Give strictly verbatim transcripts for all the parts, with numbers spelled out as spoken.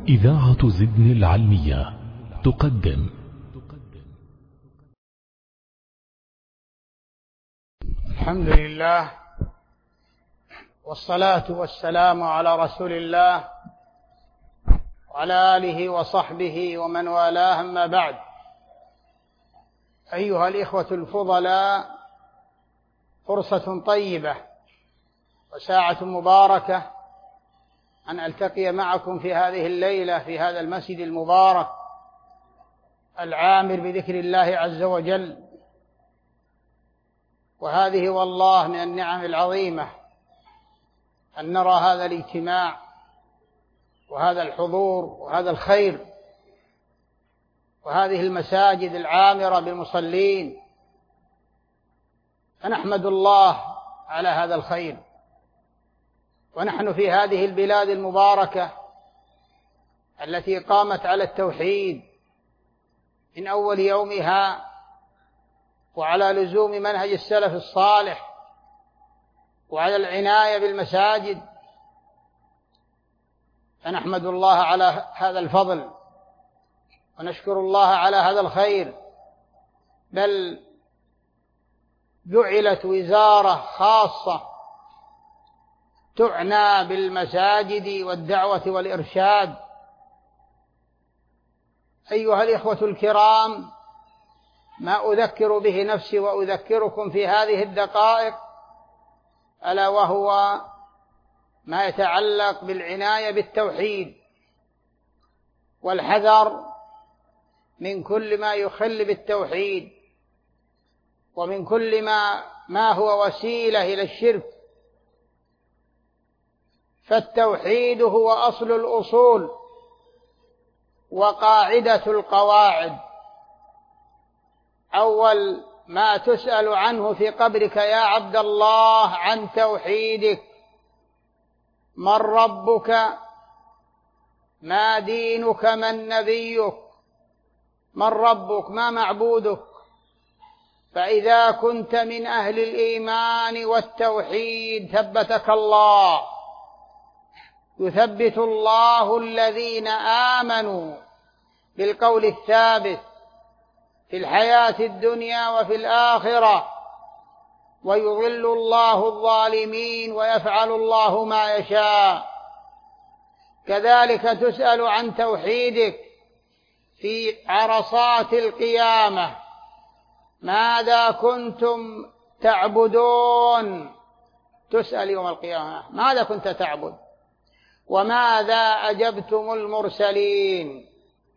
إذاعة زدن العلمية تقدم. الحمد لله والصلاة والسلام على رسول الله وعلى آله وصحبه ومن والاه، أما بعد. أيها الإخوة الفضلاء، فرصة طيبة وساعة مباركة أن ألتقي معكم في هذه الليلة في هذا المسجد المبارك العامر بذكر الله عز وجل. وهذه والله من النعم العظيمة أن نرى هذا الاجتماع وهذا الحضور وهذا الخير وهذه المساجد العامرة بالمصلين، فنحمد الله على هذا الخير. ونحن في هذه البلاد المباركة التي قامت على التوحيد من أول يومها وعلى لزوم منهج السلف الصالح وعلى العناية بالمساجد، فنحمد الله على هذا الفضل ونشكر الله على هذا الخير. بل جعلت وزارة خاصة تعنى بالمساجد والدعوة والإرشاد. أيها الإخوة الكرام، ما أذكر به نفسي وأذكركم في هذه الدقائق ألا وهو ما يتعلق بالعناية بالتوحيد والحذر من كل ما يخل بالتوحيد ومن كل ما ما هو وسيلة إلى الشرك. فالتوحيد هو أصل الأصول وقاعدة القواعد. أول ما تسأل عنه في قبرك يا عبد الله عن توحيدك: من ربك؟ ما دينك؟ من نبيك؟ من ربك؟ ما معبودك؟ فإذا كنت من أهل الإيمان والتوحيد ثبتك الله. يثبت الله الذين آمنوا بالقول الثابت في الحياة الدنيا وفي الآخرة، ويضل الله الظالمين ويفعل الله ما يشاء. كذلك تسأل عن توحيدك في عرصات القيامة: ماذا كنتم تعبدون؟ تسأل يوم القيامة ماذا كنت تعبد وماذا أجبتم المرسلين.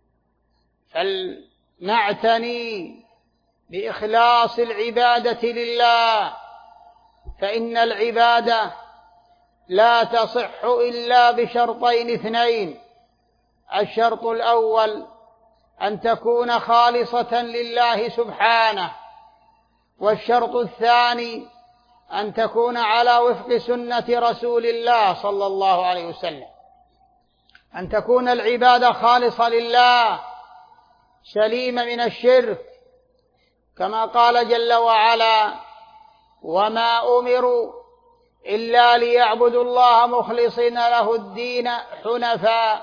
فلنعتني بإخلاص العبادة لله، فإن العبادة لا تصح إلا بشرطين اثنين: الشرط الأول أن تكون خالصة لله سبحانه، والشرط الثاني أن تكون على وفق سنة رسول الله صلى الله عليه وسلم. أن تكون العبادة خالصة لله سليمة من الشرك، كما قال جل وعلا: وما أمروا إلا ليعبدوا الله مخلصين له الدين حنفاء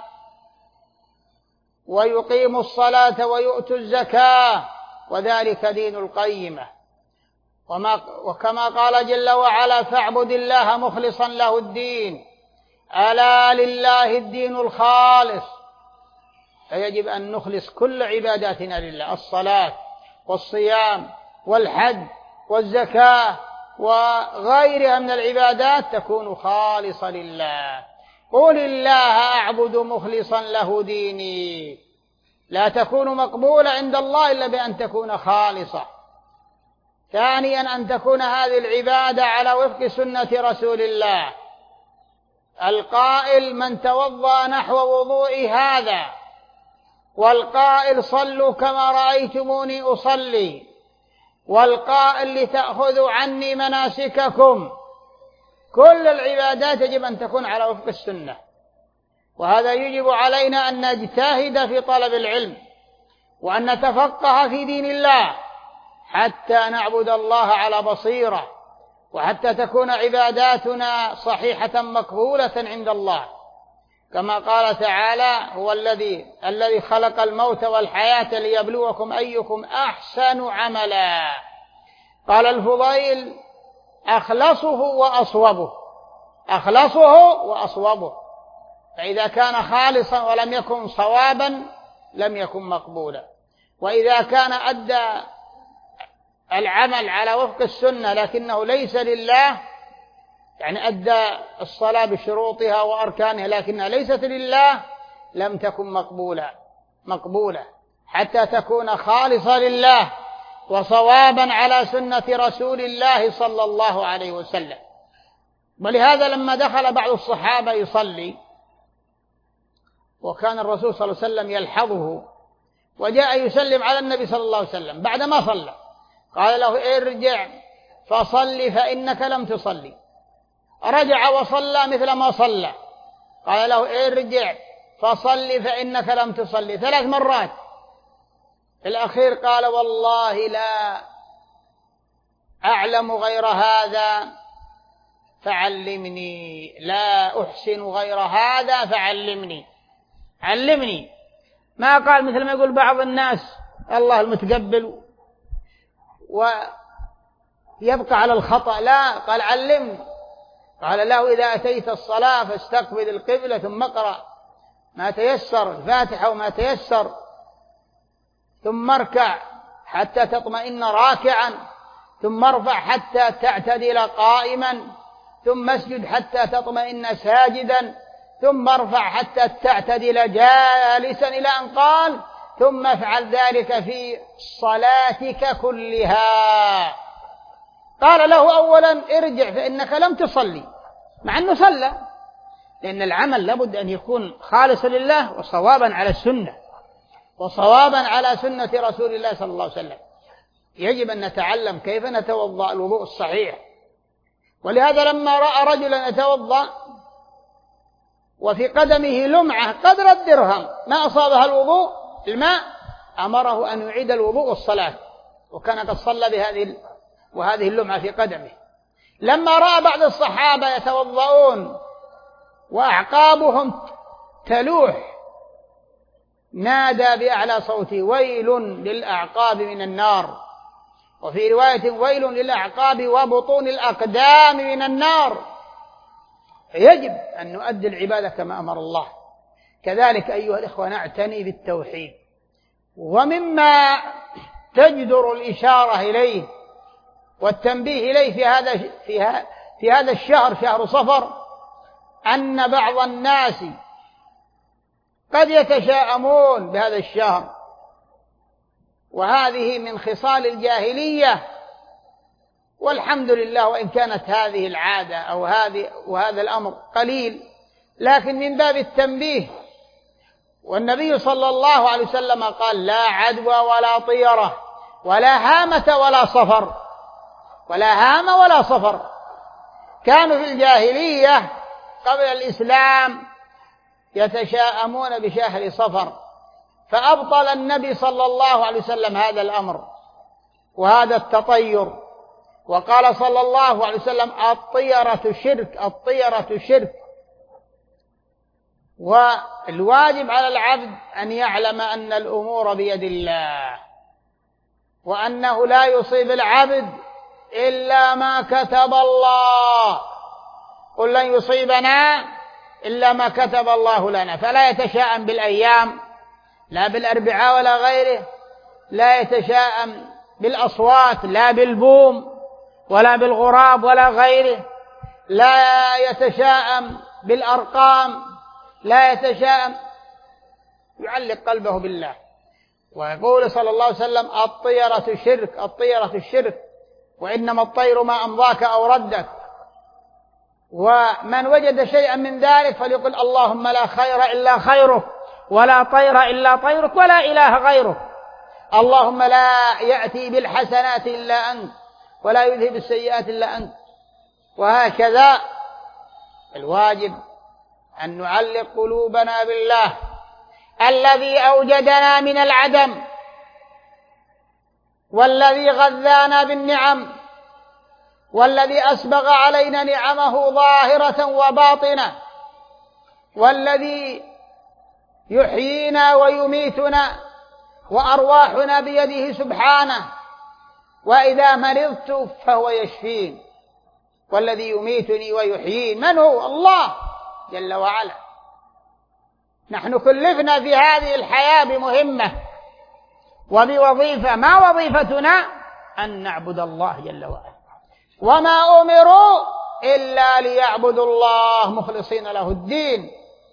ويقيموا الصلاة ويؤتوا الزكاة وذلك دين القيمة. وما وكما قال جل وعلا: فاعبد الله مخلصا له الدين، ألا لله الدين الخالص. فيجب أن نخلص كل عباداتنا لله: الصلاة والصيام والحج والزكاة وغيرها من العبادات تكون خالصة لله. قل الله أعبد مخلصا له ديني. لا تكون مقبولة عند الله إلا بأن تكون خالصة. ثانيا أن تكون هذه العبادة على وفق سنة رسول الله القائل: من توضأ نحو وضوء هذا، والقائل: صلوا كما رأيتموني أصلي، والقائل: لتأخذوا عني مناسككم. كل العبادات يجب أن تكون على وفق السنة، وهذا يجب علينا أن نجتهد في طلب العلم وأن نتفقه في دين الله حتى نعبد الله على بصيرة، وحتى تكون عباداتنا صحيحة مقبولة عند الله. كما قال تعالى: هو الذي الذي خلق الموت والحياة ليبلوكم أيكم أحسن عملا. قال الفضيل: أخلصه وأصوبه، أخلصه وأصوبه، فإذا كان خالصا ولم يكن صوابا لم يكن مقبولا، وإذا كان أدى العمل على وفق السنة لكنه ليس لله، يعني أدى الصلاة بشروطها وأركانها لكنها ليست لله، لم تكن مقبولة مقبولة حتى تكون خالصة لله وصوابا على سنة رسول الله صلى الله عليه وسلم. ولهذا لما دخل بعض الصحابة يصلي وكان الرسول صلى الله عليه وسلم يلحظه وجاء يسلم على النبي صلى الله عليه وسلم بعدما صلى، قال له: ارجع فصل فإنك لم تصلي. رجع وصلى مثل ما صلى، قال له: ارجع فصل فإنك لم تصلي، ثلاث مرات. في الأخير قال: والله لا أعلم غير هذا فعلمني، لا أحسن غير هذا فعلمني، علمني. ما قال مثل ما يقول بعض الناس: الله المتقبل ويبقى على الخطأ، لا، قال: علمني. قال له: إذا أتيت الصلاة فاستقبل القبلة ثم اقرأ ما تيسر، الفاتحة وما تيسر، ثم اركع حتى تطمئن راكعا، ثم ارفع حتى تعتدل قائما، ثم اسجد حتى تطمئن ساجدا، ثم ارفع حتى تعتدل جالسا، إلى أن قال: ثم افعل ذلك في صلاتك كلها. قال له: أولا ارجع فإنك لم تصلي، مع أنه صلى، لأن العمل لابد أن يكون خالصا لله وصوابا على السنة وصوابا على سنة رسول الله صلى الله عليه وسلم. يجب أن نتعلم كيف نتوضأ الوضوء الصحيح. ولهذا لما رأى رجلا يتوضأ وفي قدمه لمعة قدر الدرهم ما أصابها الوضوء الماء، أمره أن يعيد الوضوء والصلاة، وكان قد صلى بهذه وهذه اللمعة في قدمه. لما رأى بعض الصحابة يتوضؤون وأعقابهم تلوح نادى بأعلى صوته: ويل للأعقاب من النار، وفي رواية: ويل للأعقاب وبطون الأقدام من النار. يجب أن نؤدي العبادة كما أمر الله. كذلك أيها الإخوة نعتني بالتوحيد. ومما تجدر الإشارة إليه والتنبيه إليه في هذا في هذا الشهر، شهر صفر، أن بعض الناس قد يتشاءمون بهذا الشهر، وهذه من خصال الجاهلية، والحمد لله، وإن كانت هذه العادة أو هذه وهذا الأمر قليل، لكن من باب التنبيه. والنبي صلى الله عليه وسلم قال: لا عدوى ولا طيرة ولا هامة ولا صفر، ولا هام ولا صفر. كانوا في الجاهلية قبل الإسلام يتشاءمون بشهر صفر، فأبطل النبي صلى الله عليه وسلم هذا الأمر وهذا التطير، وقال صلى الله عليه وسلم: الطيرة شرك، الطيرة شرك. والواجب على العبد أن يعلم أن الأمور بيد الله، وأنه لا يصيب العبد إلا ما كتب الله. قل لن يصيبنا إلا ما كتب الله لنا. فلا يتشاءم بالأيام، لا بالأربعاء ولا غيره، لا يتشاءم بالأصوات، لا بالبوم ولا بالغراب ولا غيره، لا يتشاءم بالأرقام، لا يتشاءم، يعلق قلبه بالله. ويقول صلى الله عليه وسلم: الطيرة شرك، الطيرة الشرك، وإنما الطير ما أمضاك أو ردك. ومن وجد شيئا من ذلك فليقل: اللهم لا خير إلا خيرك، ولا طير إلا طيرك، ولا إله غيرك. اللهم لا يأتي بالحسنات إلا أنت، ولا يذهب السيئات إلا أنت. وهكذا الواجب أن نعلق قلوبنا بالله الذي أوجدنا من العدم، والذي غذانا بالنعم، والذي أسبغ علينا نعمه ظاهرة وباطنة. والذي يحيينا ويميتنا وأرواحنا بيده سبحانه، وإذا مرضت فهو يشفين. والذي يميتني ويحيين من هو؟ الله جل وعلا. نحن كلفنا في هذه الحياة بمهمة وبوظيفة، ما وظيفتنا؟ أن نعبد الله جل وعلا، وما أمروا إلا ليعبدوا الله مخلصين له الدين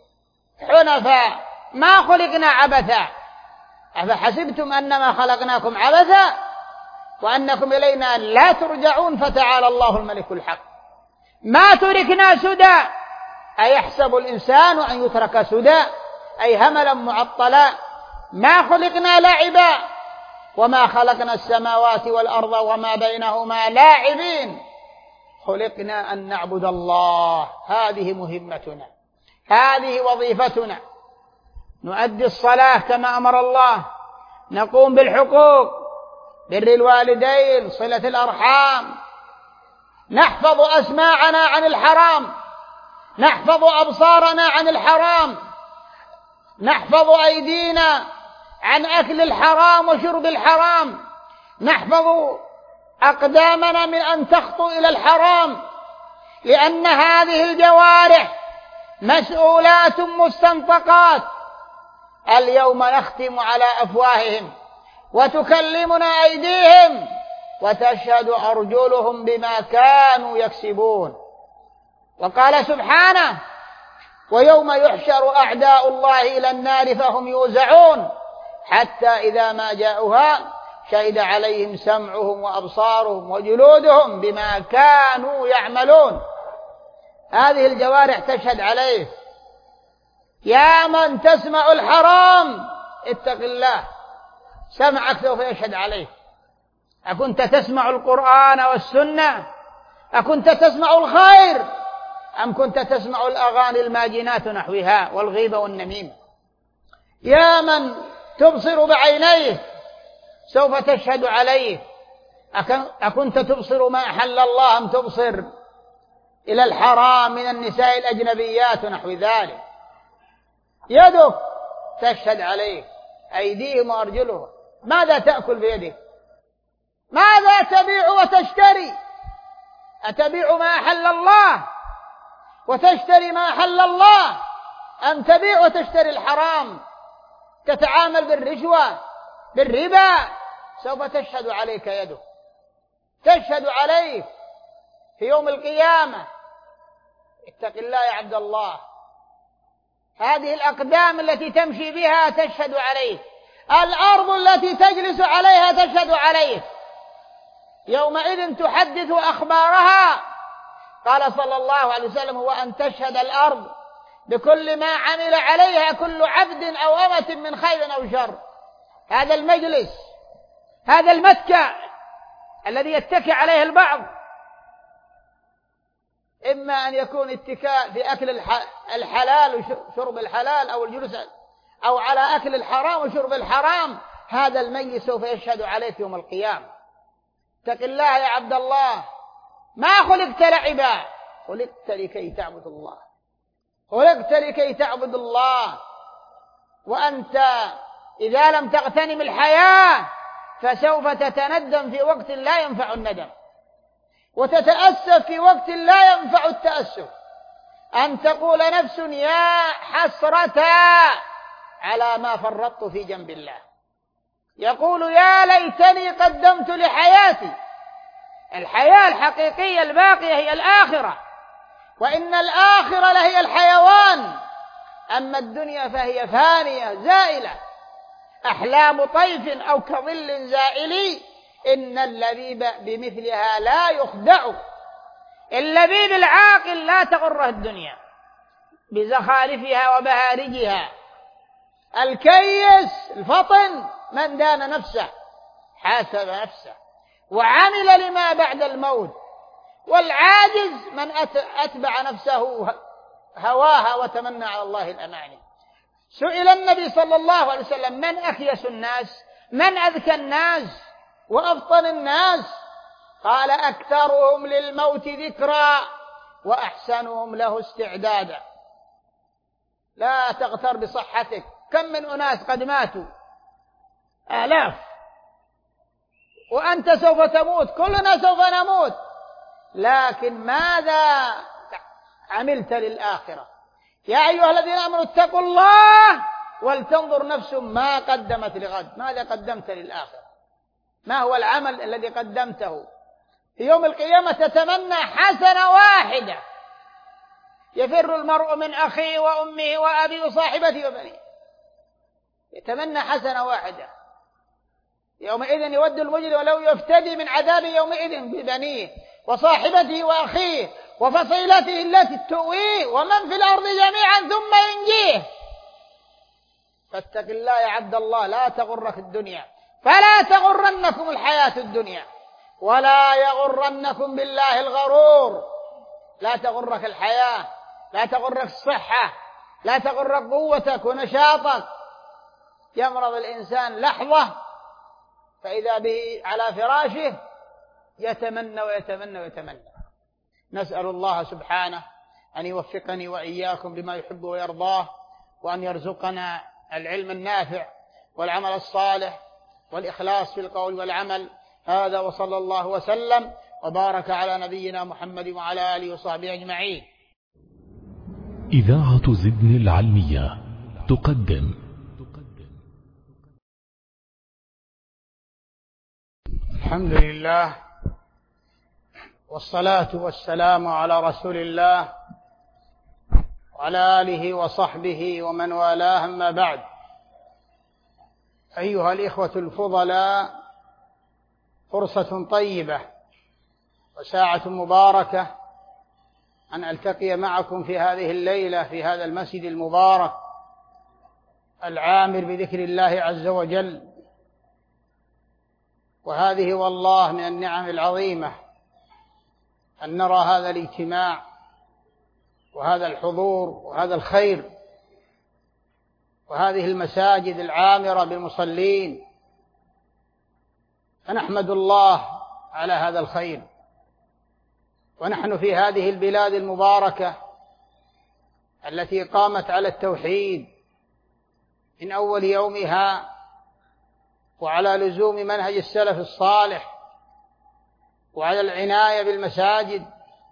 حنفاء، ما خلقنا عبثا. أفحسبتم أنما خلقناكم عبثا وأنكم إلينا لا ترجعون، فتعالى الله الملك الحق. ما تركنا سدى، أيحسب الإنسان أن يترك سدى، أي هملا معطلا. ما خلقنا لعبا وما خلقنا السماوات والأرض وما بينهما لاعبين، خلقنا أن نعبد الله. هذه مهمتنا، هذه وظيفتنا. نؤدي الصلاة كما أمر الله، نقوم بالحقوق، بر الوالدين، صلة الأرحام، نحفظ أسماعنا عن الحرام، نحفظ أبصارنا عن الحرام، نحفظ أيدينا عن أكل الحرام وشرب الحرام، نحفظ أقدامنا من أن تخطو إلى الحرام، لأن هذه الجوارح مسؤولات مستنطقات. اليوم نختم على أفواههم وتكلمنا أيديهم وتشهد أرجلهم بما كانوا يكسبون. وقال سبحانه: ويوم يحشر أعداء الله إلى النار فهم يوزعون حتى إذا ما جاءوها شهد عليهم سمعهم وأبصارهم وجلودهم بما كانوا يعملون. هذه الجوارح تشهد عليه. يا من تسمع الحرام اتق الله، سمعك سوف يشهد عليه. أكنت تسمع القرآن والسنة؟ أكنت تسمع الخير أم كنت تسمع الأغاني الماجنات نحوها والغيبة والنميمة؟ يا من تبصر بعينيه سوف تشهد عليه. أكنت تبصر ما أحل الله أم تبصر إلى الحرام من النساء الأجنبيات ونحو ذلك؟ يدك تشهد عليه، أيديهم وأرجلهم. ماذا تأكل بيدك؟ ماذا تبيع وتشتري؟ أتبيع ما أحل الله وتشتري ما أحل الله، أم تبيع وتشتري الحرام؟ تتعامل بالرشوة بالربا، سوف تشهد عليك يدك، تشهد عليك في يوم القيامة. اتق الله يا عبد الله. هذه الأقدام التي تمشي بها تشهد عليه، الأرض التي تجلس عليها تشهد عليه. يومئذ تحدث أخبارها. قال صلى الله عليه وسلم: هو أن تشهد الأرض بكل ما عمل عليها كل عبد أو أمة من خير أو شر. هذا المجلس، هذا المتكأ الذي يتكئ عليه البعض، إما أن يكون اتكاء في أكل الحلال وشرب الحلال، أو الجلوس أو على أكل الحرام وشرب الحرام. هذا المجلس سوف يشهد عليك يوم القيامة. اتق الله يا عبد الله. ما خلقت لعبا، خلقت لكي تعبد الله، خلقت لكي تعبد الله. وأنت إذا لم تغتنم الحياة فسوف تتندم في وقت لا ينفع الندم، وتتأسف في وقت لا ينفع التأسف. أن تقول نفس: يا حسرة على ما فرطت في جنب الله. يقول: يا ليتني قدمت لحياتي. الحياة الحقيقية الباقية هي الآخرة، وإن الآخرة لهي الحيوان، أما الدنيا فهي فانية زائلة، أحلام طيف أو كظل زائل، إن اللبيب بمثلها لا يخدع. اللبيب العاقل لا تغره الدنيا بزخارفها وبهارجها. الكيس الفطن من دان نفسه حاسب نفسه وعمل لما بعد الموت. والعاجز من أتبع نفسه هواها وتمنى على الله الأماني. سئل النبي صلى الله عليه وسلم: من أخيس الناس؟ من أذكى الناس وأفطن الناس؟ قال: أكثرهم للموت ذكرا وأحسنهم له استعدادا. لا تغتر بصحتك. كم من أناس قد ماتوا آلاف، وأنت سوف تموت، كلنا سوف نموت، لكن ماذا عملت للآخرة؟ يا أيها الذين آمنوا اتقوا الله ولتنظر نفس ما قدمت لغد. ماذا قدمت للآخرة؟ ما هو العمل الذي قدمته؟ في يوم القيامة تتمنى حسنة واحدة، يفر المرء من أخيه وأمه وأبيه وصاحبته وبنيه، يتمنى حسنة واحدة. يومئذ يود المجرم لو يفتدي من عذاب يومئذ ببنيه وصاحبته وأخيه وفصيلته التي تؤويه ومن في الأرض جميعا ثم ينجيه. فاتق الله يا عبد الله، لا تغرك الدنيا، فلا تغرنكم الحياة الدنيا ولا يغرنكم بالله الغرور. لا تغرك الحياة، لا تغرك الصحة، لا تغرك قوتك ونشاطك. يمرض الإنسان لحظة فإذا به على فراشه يتمنى ويتمنى ويتمنى. نسأل الله سبحانه أن يوفقني وإياكم لما يحب ويرضاه، وأن يرزقنا العلم النافع والعمل الصالح والإخلاص في القول والعمل. هذا وصلى الله وسلم وبارك على نبينا محمد وعلى آله وصحبه أجمعين. إذاعة زدن العلمية تقدم الحمد لله والصلاة والسلام على رسول الله وعلى آله وصحبه ومن والاه، أما بعد. أيها الإخوة الفضلاء، فرصة طيبة وساعة مباركة أن ألتقي معكم في هذه الليلة في هذا المسجد المبارك العامر بذكر الله عز وجل. وهذه والله من النعم العظيمة أن نرى هذا الاجتماع وهذا الحضور وهذا الخير وهذه المساجد العامرة بالمصلين، فنحمد الله على هذا الخير. ونحن في هذه البلاد المباركة التي قامت على التوحيد من أول يومها وعلى لزوم منهج السلف الصالح وعلى العناية بالمساجد،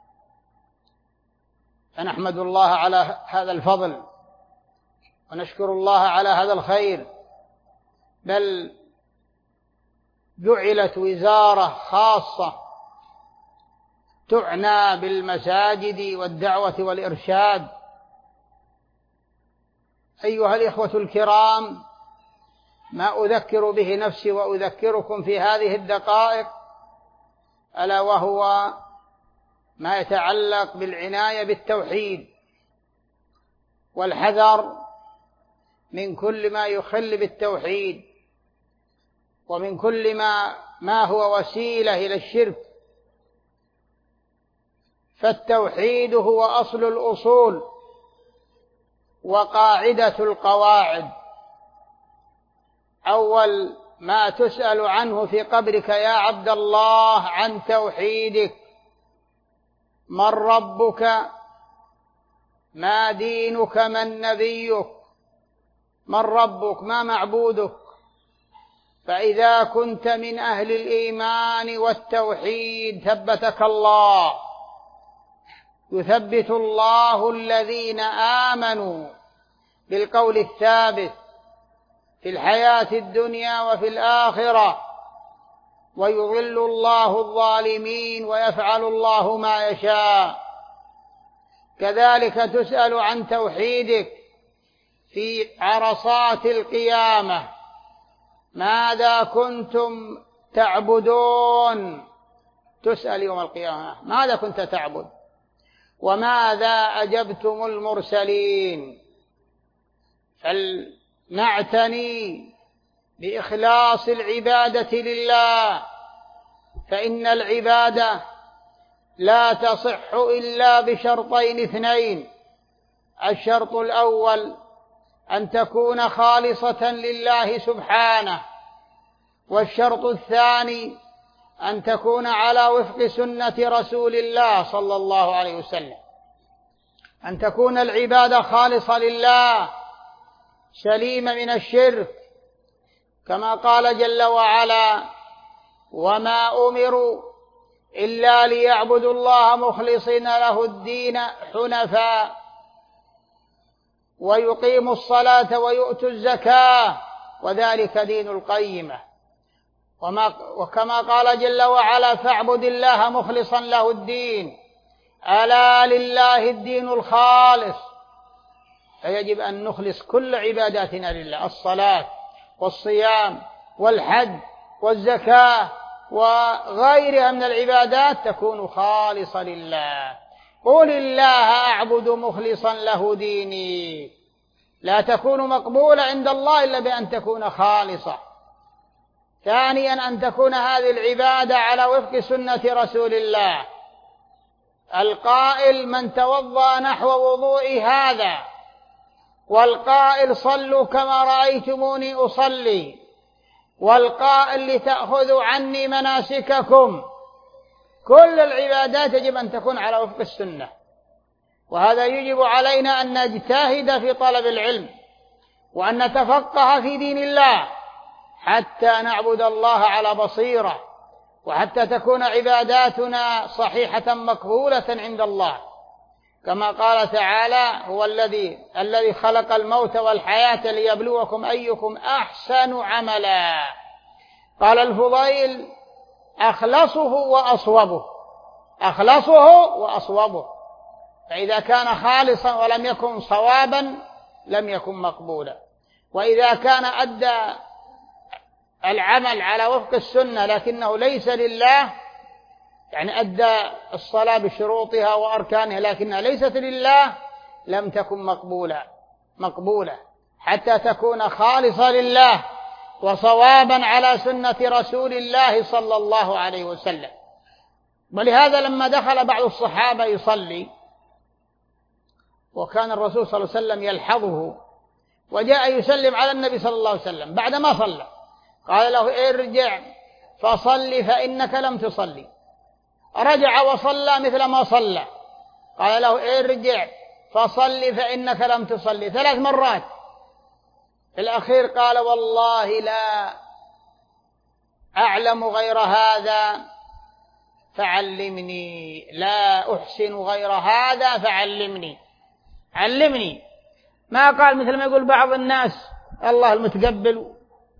فنحمد الله على هذا الفضل ونشكر الله على هذا الخير. بل جعلت وزارة خاصة تعنى بالمساجد والدعوة والإرشاد. أيها الإخوة الكرام، ما أذكر به نفسي وأذكركم في هذه الدقائق ألا وهو ما يتعلق بالعناية بالتوحيد والحذر من كل ما يخل بالتوحيد ومن كل ما ما هو وسيلة إلى الشرك. فالتوحيد هو أصل الأصول وقاعدة القواعد. أول ما تسأل عنه في قبرك يا عبد الله عن توحيدك: من ربك؟ ما دينك؟ من نبيك؟ من ربك؟ ما معبودك؟ فإذا كنت من أهل الإيمان والتوحيد ثبتك الله. يثبت الله الذين آمنوا بالقول الثابت في الحياة الدنيا وفي الآخرة، ويضل الله الظالمين ويفعل الله ما يشاء. كذلك تسأل عن توحيدك في عرصات القيامة: ماذا كنتم تعبدون؟ تسأل يوم القيامة ماذا كنت تعبد وماذا أجبتم المرسلين. فلنعتني بإخلاص العبادة لله، فإن العبادة لا تصح إلا بشرطين اثنين: الشرط الأول أن تكون خالصة لله سبحانه، والشرط الثاني أن تكون على وفق سنة رسول الله صلى الله عليه وسلم. أن تكون العبادة خالصة لله سليمة من الشرك، كما قال جل وعلا: وما أمروا إلا ليعبدوا الله مخلصين له الدين حنفاء ويقيموا الصلاة ويؤتوا الزكاة وذلك دين القيمة. وما وكما قال جل وعلا: فاعبد الله مخلصا له الدين ألا لله الدين الخالص. فيجب أن نخلص كل عباداتنا لله، الصلاة والصيام والحج والزكاة وغيرها من العبادات تكون خالصة لله. قل الله أعبد مخلصا له ديني، لا تكون مقبولة عند الله إلا بأن تكون خالصة. ثانيا أن تكون هذه العبادة على وفق سنة رسول الله القائل: من توضأ نحو وضوء هذا، والقائل: صلوا كما رأيتموني أصلي، والقائل: لتأخذوا عني مناسككم. كل العبادات يجب أن تكون على وفق السنة، وهذا يجب علينا أن نجتهد في طلب العلم وأن نتفقه في دين الله حتى نعبد الله على بصيرة، وحتى تكون عباداتنا صحيحة مقبولة عند الله، كما قال تعالى: هو الذي الذي خلق الموت والحياة ليبلوكم أيكم أحسن عملا. قال الفضيل: أخلصه وأصوبه، أخلصه وأصوبه. فإذا كان خالصا ولم يكن صوابا لم يكن مقبولا، وإذا كان أدى العمل على وفق السنة لكنه ليس لله، يعني أدى الصلاة بشروطها وأركانها لكنها ليست لله، لم تكن مقبولة مقبولة حتى تكون خالصة لله وصوابا على سنة رسول الله صلى الله عليه وسلم. ولهذا لما دخل بعض الصحابة يصلي وكان الرسول صلى الله عليه وسلم يلحظه وجاء يسلم على النبي صلى الله عليه وسلم بعد ما صلى، قال له: ارجع فصل فإنك لم تصلي. رجع وصلى مثل ما صلى، قال له: ارجع فصل فإنك لم تصلي، ثلاث مرات. في الأخير قال: والله لا أعلم غير هذا فعلمني، لا أحسن غير هذا فعلمني، علمني. ما قال مثل ما يقول بعض الناس: الله المتقبل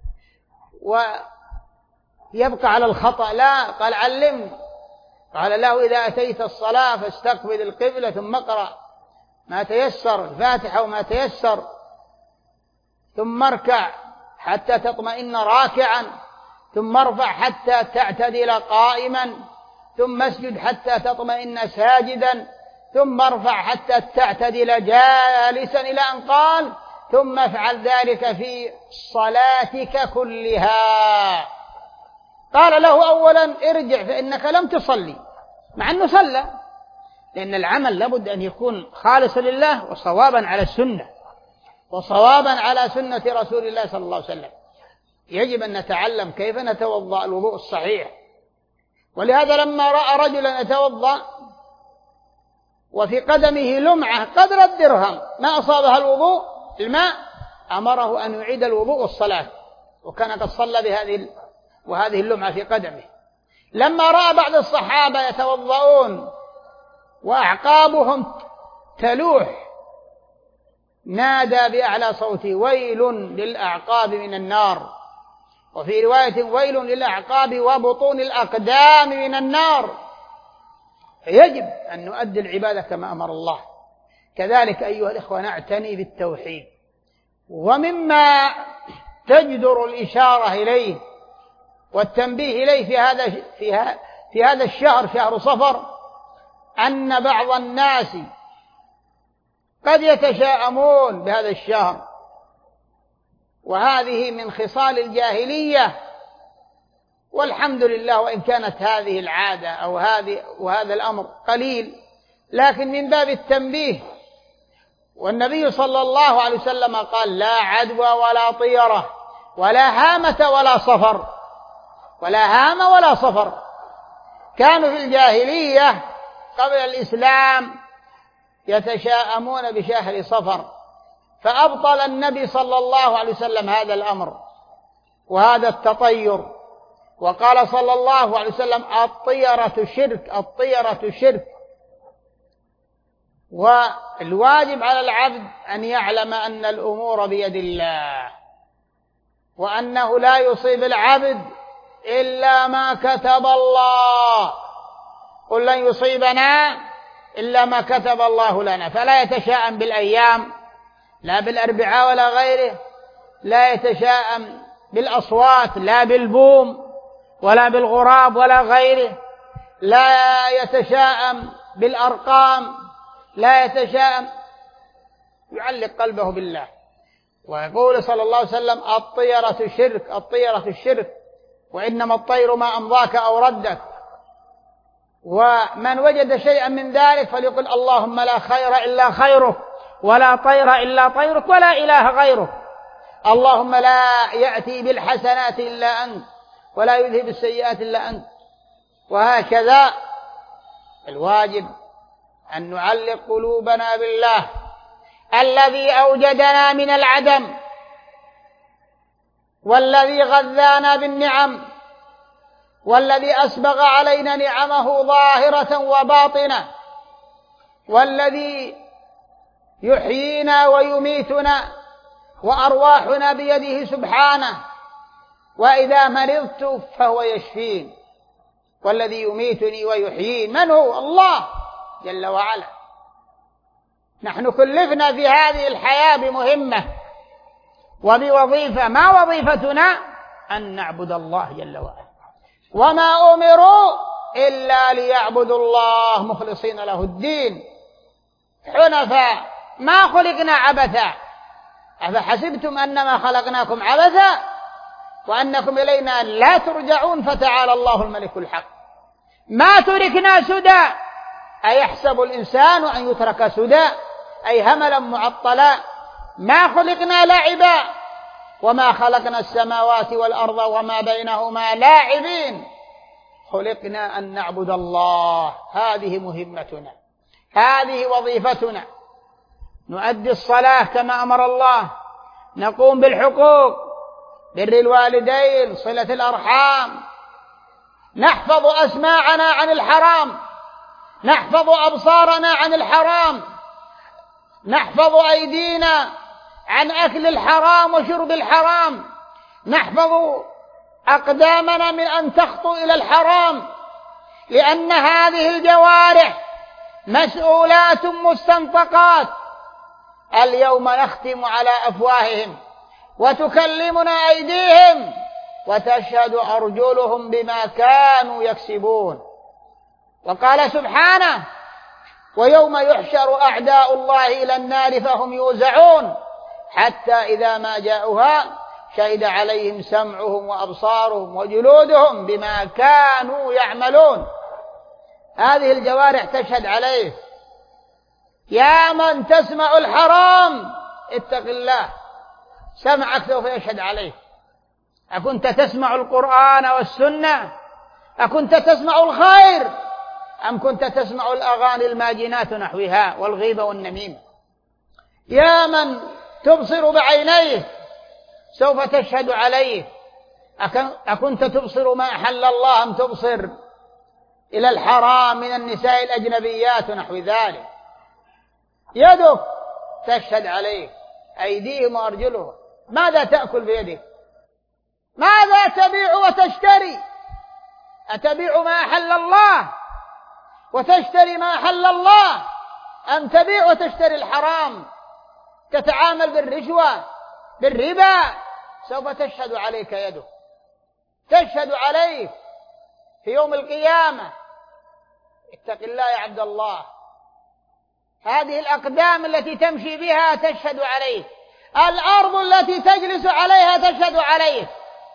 ويبقى على الخطأ، لا، قال: علمني. قال له: إذا أتيت الصلاة فاستقبل القبلة ثم اقرأ ما تيسر، الفاتحة وما تيسر، ثم اركع حتى تطمئن راكعا، ثم ارفع حتى تعتدل قائما، ثم اسجد حتى تطمئن ساجدا، ثم ارفع حتى تعتدل جالسا، إلى أن قال: ثم افعل ذلك في صلاتك كلها. قال له: أولا ارجع فإنك لم تصلي، مع أنه صلى، لأن العمل لابد أن يكون خالصا لله وصوابا على السنة وصوابا على سنة رسول الله صلى الله عليه وسلم. يجب أن نتعلم كيف نتوضأ الوضوء الصحيح. ولهذا لما رأى رجلا يتوضأ وفي قدمه لمعة قدر الدرهم ما أصابها الوضوء الماء، أمره أن يعيد الوضوء والصلاة، وكان قد صلى بهذه وهذه اللمعة في قدمه. لما رأى بعض الصحابة يتوضؤون وأعقابهم تلوح نادى بأعلى صوته: ويل للأعقاب من النار، وفي رواية: ويل للأعقاب وبطون الأقدام من النار. فيجب أن نؤدي العبادة كما أمر الله. كذلك أيها الإخوة نعتني بالتوحيد. ومما تجدر الإشارة إليه والتنبيه إليه في هذا في في هذا الشهر، شهر صفر، أن بعض الناس قد يتشاءمون بهذا الشهر، وهذه من خصال الجاهلية، والحمد لله وإن كانت هذه العادة أو هذه وهذا الأمر قليل، لكن من باب التنبيه. والنبي صلى الله عليه وسلم قال: لا عدوى ولا طيرة ولا هامة ولا صفر، ولا هام ولا صفر. كانوا في الجاهلية قبل الإسلام يتشاءمون بشهر صفر، فأبطل النبي صلى الله عليه وسلم هذا الأمر وهذا التطير، وقال صلى الله عليه وسلم الطيرة شرك، الطيرة شرك. والواجب على العبد أن يعلم أن الأمور بيد الله، وأنه لا يصيب العبد إلا ما كتب الله، قل لن يصيبنا إلا ما كتب الله لنا، فلا يتشاءم بالأيام لا بالأربعاء ولا غيره، لا يتشاءم بالأصوات لا بالبوم ولا بالغراب ولا غيره، لا يتشاءم بالأرقام، لا يتشاءم، يعلق قلبه بالله. ويقول صلى الله عليه وسلم الطيرة شرك، الطيرة الشرك، وإنما الطير ما أمضاك أو ردك. ومن وجد شيئا من ذلك فليقل اللهم لا خير إلا خيرك، ولا طير إلا طيرك، ولا إله غيرك. اللهم لا يأتي بالحسنات إلا أنت، ولا يذهب السيئات إلا أنت. وهكذا الواجب أن نعلق قلوبنا بالله الذي أوجدنا من العدم، والذي غذانا بالنعم، والذي أسبغ علينا نعمه ظاهرة وباطنة، والذي يحيينا ويميتنا وأرواحنا بيده سبحانه، وإذا مرضت فهو يشفين، والذي يميتني ويحيين من هو؟ الله جل وعلا. نحن كلفنا في هذه الحياة بمهمة وبوظيفة، ما وظيفتنا؟ أن نعبد الله جل وعلا، وما أمروا إلا ليعبدوا الله مخلصين له الدين حنفاء، ما خلقنا عبثا، أفحسبتم أنما خلقناكم عبثا وأنكم إلينا لا ترجعون، فتعالى الله الملك الحق. ما تركنا سدى، أيحسب الإنسان أن يترك سدى، أي هملا معطلا. ما خلقنا لاعبا، وما خلقنا السماوات والأرض وما بينهما لاعبين، خلقنا أن نعبد الله. هذه مهمتنا، هذه وظيفتنا. نؤدي الصلاة كما أمر الله، نقوم بالحقوق، بر الوالدين، صلة الأرحام، نحفظ أسماعنا عن الحرام، نحفظ أبصارنا عن الحرام، نحفظ أيدينا عن أكل الحرام وشرب الحرام، نحفظ أقدامنا من أن تخطو إلى الحرام، لأن هذه الجوارح مسؤولات مستنطقات. اليوم نختم على أفواههم وتكلمنا أيديهم وتشهد أرجلهم بما كانوا يكسبون. وقال سبحانه ويوم يحشر أعداء الله إلى النار فهم يوزعون حتى إذا ما جاءوها شهد عليهم سمعهم وأبصارهم وجلودهم بما كانوا يعملون. هذه الجوارح تشهد عليه. يا من تسمع الحرام اتق الله، سمعك سوف يشهد عليه. أكنت تسمع القرآن والسنة؟ أكنت تسمع الخير أم كنت تسمع الأغاني الماجنات نحوها والغيبة والنميمة؟ يا من تبصر بعينيه سوف تشهد عليه. أكنت تبصر ما أحل الله أم تبصر إلى الحرام من النساء الأجنبيات ونحو ذلك؟ يدك تشهد عليه، أيديهم وأرجلهم. ماذا تأكل بيدك؟ ماذا تبيع وتشتري؟ أتبيع ما أحل الله وتشتري ما أحل الله، أم تبيع وتشتري الحرام؟ تتعامل بالرشوة بالربا، سوف تشهد عليك يدك، تشهد عليك في يوم القيامة. اتق الله يا عبد الله. هذه الأقدام التي تمشي بها تشهد عليك، الأرض التي تجلس عليها تشهد عليك.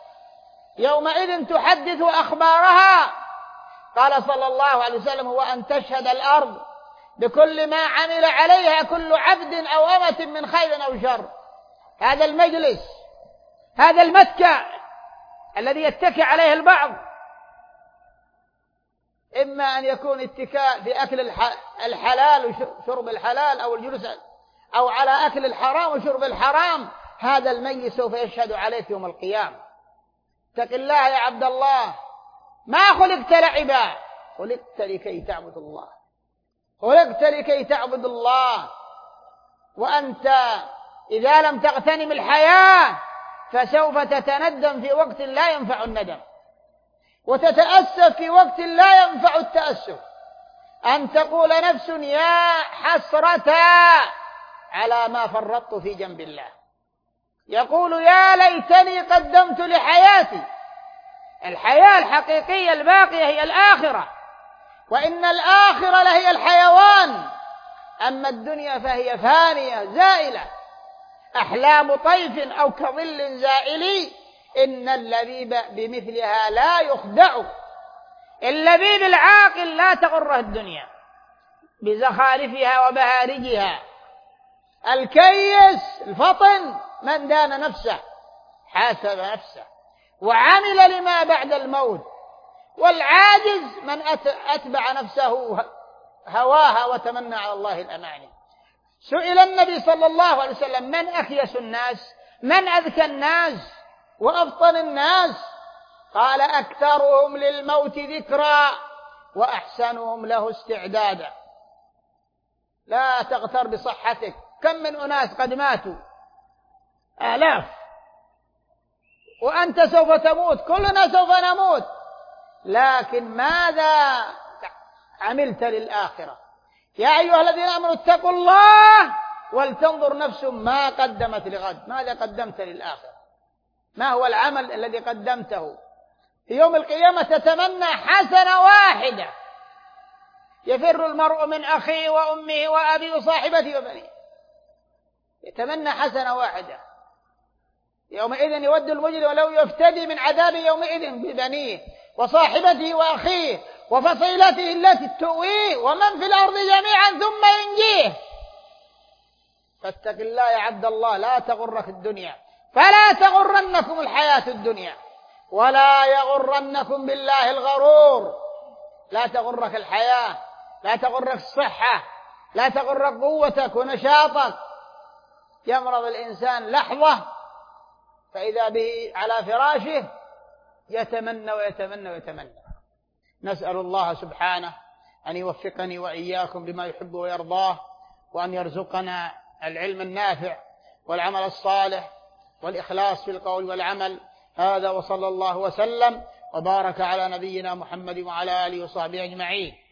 يومئذ تحدث أخبارها. قال صلى الله عليه وسلم هو أن تشهد الأرض بكل ما عمل عليها كل عبد أو أمة من خير أو شر. هذا المجلس، هذا المتكأ الذي يتكئ عليه البعض، إما أن يكون اتكاء في أكل الحلال وشرب الحلال، أو الجلوس أو على أكل الحرام وشرب الحرام، هذا الميت سوف يشهد عليك يوم القيامة. اتق الله يا عبد الله، ما خلقت لعبا، خلقت لكي تعبد الله، خلقت لكي تعبد الله. وأنت إذا لم تغتنم الحياة فسوف تتندم في وقت لا ينفع الندم، وتتأسف في وقت لا ينفع التأسف. أن تقول نفس يا حسرة على ما فرطت في جنب الله، يقول يا ليتني قدمت لحياتي. الحياة الحقيقية الباقية هي الآخرة، وإن الآخرة لهي الحيوان، أما الدنيا فهي فانية زائلة، أحلام طيف أو كظل زائل، إن اللبيب بمثلها لا يخدع. اللبيب العاقل لا تغره الدنيا بزخارفها وبهارجها. الكيس الفطن من دان نفسه حاسب نفسه وعمل لما بعد الموت. والعاجز من أتبع نفسه هواها وتمنى على الله الأماني. سئل النبي صلى الله عليه وسلم من أخيس الناس، من أذكى الناس وأفطن الناس؟ قال أكثرهم للموت ذكرا وأحسنهم له استعدادا. لا تغتر بصحتك، كم من أناس قد ماتوا آلاف، وأنت سوف تموت، كلنا سوف نموت، لكن ماذا عملت للآخرة؟ يا أيها الذين آمنوا اتقوا الله ولتنظر نفس ما قدمت لغد. ماذا قدمت للآخرة؟ ما هو العمل الذي قدمته؟ في يوم القيامة تتمنى حسنة واحدة، يفر المرء من أخيه وأمه وأبيه وصاحبته وبنيه، يتمنى حسنة واحدة. يومئذ يود المجرم لو يفتدي من عذاب يومئذ ببنيه وصاحبته وأخيه وفصيلته التي تؤويه ومن في الأرض جميعا ثم ينجيه. فاتق الله يا عبد الله، لا تغرك الدنيا، فلا تغرنكم الحياة الدنيا، ولا يغرنكم بالله الغرور. لا تغرك الحياة، لا تغرك الصحة، لا تغرك قوتك ونشاطك. يمرض الإنسان لحظة فإذا به على فراشه يتمنى ويتمنى ويتمنى. نسأل الله سبحانه أن يوفقني وإياكم بما يحب ويرضاه، وأن يرزقنا العلم النافع والعمل الصالح والإخلاص في القول والعمل. هذا وصلى الله وسلم وبارك على نبينا محمد وعلى آله وصحبه أجمعين.